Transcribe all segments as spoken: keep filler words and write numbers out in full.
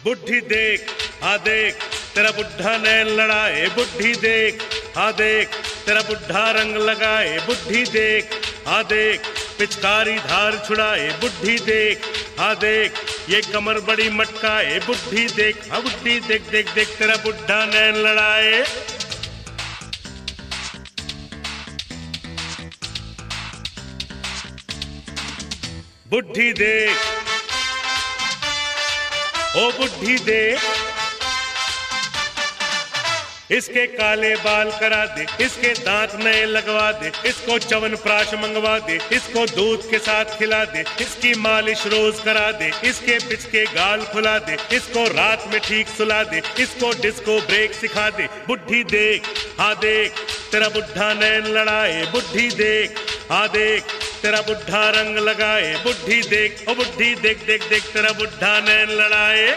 बुढ़ी देख, हाँ देख तेरा बुढ़ा नैन लड़ाए, बुढ़ी देख, हाँ देख तेरा बुढ़ा रंग लगाए, बुढ़ी देख, हाँ देख पिचकारी धार छुड़ाए, बुढ़ी देख, हाँ देख ये कमर बड़ी मटकाए, बुढ़ी देख, हाँ बुढ़ी देख देख देख तेरा बुढ़ा नैन लड़ाए। बुढ़ी देख, ओ बुढ़ी देख, इसके काले बाल करा दे, इसके दांत नए लगवा दे, इसको च्यवनप्राश मंगवा दे, इसको दूध के साथ खिला दे, इसकी मालिश रोज करा दे, इसके पिच के गाल खुला दे, इसको रात में ठीक सुला दे, इसको डिस्को ब्रेक सिखा दे। बुढ़ी देख, हाँ देख तेरा बुढ़ा नैन लड़ाए, बुढ़ी देख, हाँ देख तेरा बुढ़ा रंग लगाए, बुढ़ी देख, ओ बुढ़ी देख देख देख तेरा बुढ़ा नैन लड़ाए।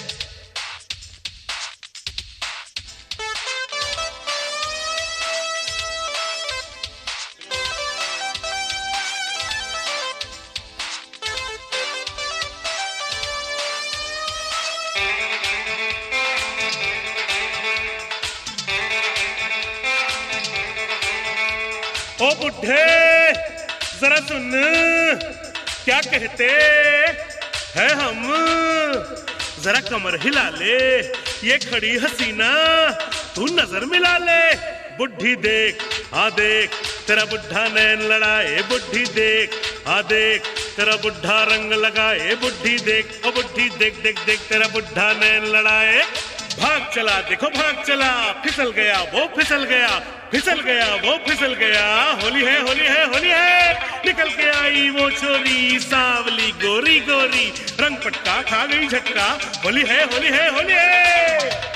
ओ बुढ़े जरा सुन क्या कहते हैं हम, जरा कमर हिला ले, ये खड़ी हसीना तू नजर मिला ले। बुढ़ी देख, हाँ देख तेरा बुढ़ा नैन लड़ाए, बुढ़ी देख, हाँ देख तेरा बुढ़ा रंग लगाए, बुढ़ी देख, ओ बुढ़ी देख देख देख तेरा बुढ़ा नैन लड़ाए। भाग चला देखो भाग चला, फिसल गया वो फिसल गया, फिसल गया वो फिसल गया, होली है होली है होली है, निकल के आई वो छोरी सांवली गोरी गोरी, रंग पटका खा गई झटका, होली है होली है होली है।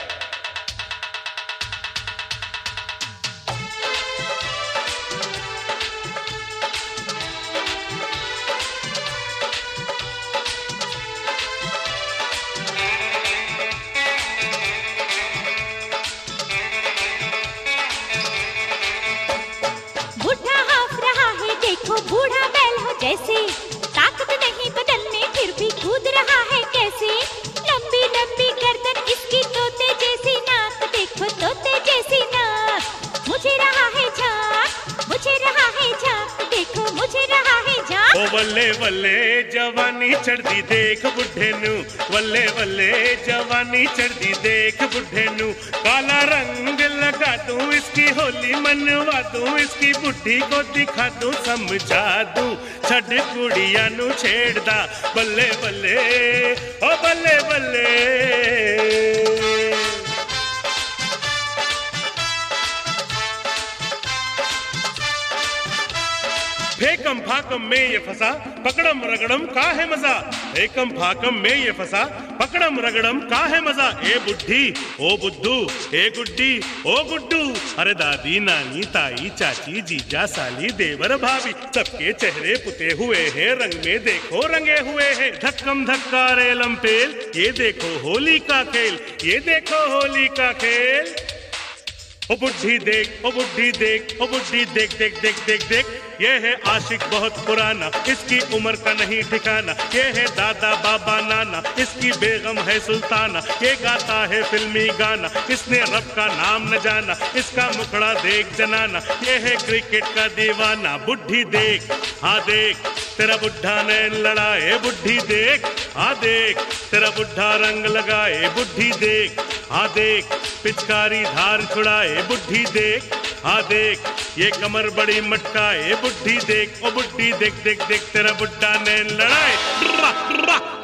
बूढ़ा बैल हो जैसे, ताकत नहीं बदन में फिर भी कूद रहा है कैसे, लंबी लंबी गर्दन इसकी तोते जैसी नाक, देखो तोते जैसी नाक, मुझे रहा है झांक, मुझे रहा है झांक, देखो मुझे रहा है झांक। ओ बल्ले बल्ले जवानी चढ़दी देख बुढ़े नू, बल्ले बल्ले जवानी चढ़दी देख बुढ़े नू, काला रंग लगा दूं इसकी होली मनवा दूं, इसकी बुढ़ी को दिखा दूं समझा दूं, छड़ कुड़िया नू छेड़दा बल्ले बल्ले ओ बल्ले बल्ले। फेकम फाकम में ये फंसा, पकड़म रगड़म का है मजा, फेकम फाकम में ये फंसा, पकड़म रगड़म का है मजा। ए बुढ़ी ओ बुद्धू, ए गुड्डी ओ गुड्डू, अरे दादी नानी ताई चाची जीजा साली देवर भाभी, सबके चेहरे पुते हुए हैं, रंग में देखो रंगे हुए हैं, धक्कम धक्का रेलम पेल, ये देखो होली का खेल, ये देखो होली का खेल। ओ बुढ़ी देख, ओ बुढ़ी देख, ओ बुढ़ी देख देख देख देख देख, ये है आशिक बहुत पुराना, इसकी उम्र का नहीं ठिकाना, ये है दादा बाबा नाना, इसकी बेगम है सुल्ताना, ये गाता है फिल्मी गाना, इसने रब का नाम न जाना, इसका मुखड़ा देख जनाना, ये है क्रिकेट का दीवाना। बुढ़ी देख, हाँ देख तेरा बुढ़ा नैन लड़ाए, बुढ़ी देख, हाँ देख तेरा बुढ़ा रंग लगाए, बुढ़ी देख, हाँ देख पिचकारी धार छुड़ाए, बुढ़ी देख, हाँ देख ये कमर बड़ी मटकाए, बुढ़ी देख, ओ बुढ़ी देख देख देख तेरा बुढ़ा नैन लड़ाए।